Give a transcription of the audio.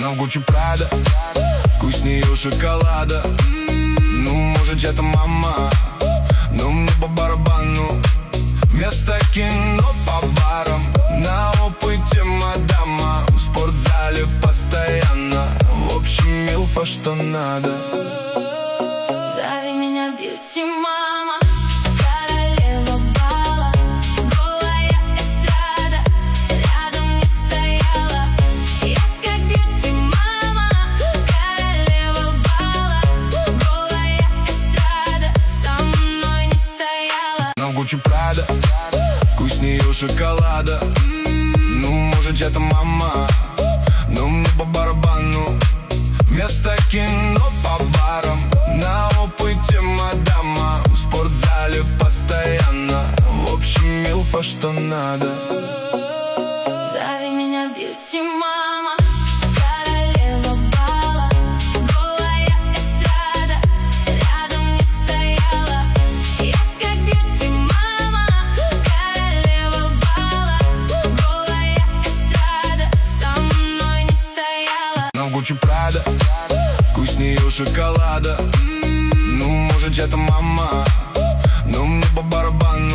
На Гуччи Прада, вкуснее шоколада. Ну, может, это мама, но мне по барабану. Вместо кино по барам, на опыте мадама. В спортзале постоянно, в общем, милфа, что надо. Зови меня бьюти-мама, королева бала, голая эстрада, рядом не стояла. Я как бьюти-мама, королева бала, голая эстрада, со мной не стояла. На Гуччи Прада, вкуснее шоколада. Ну, может, это мама, но мне по барабану. Вместо кино по барам, на опыте мадама. В спортзале постоянно, в общем, милфа, что надо. Зови меня бьюти-мама, королева бала, голая эстрада, рядом не стояла. Я как бьюти-мама, королева бала, голая эстрада, со мной не стояла. На Гуччи Прада, вкуснее шоколада. Ну, может, это мама, но мне по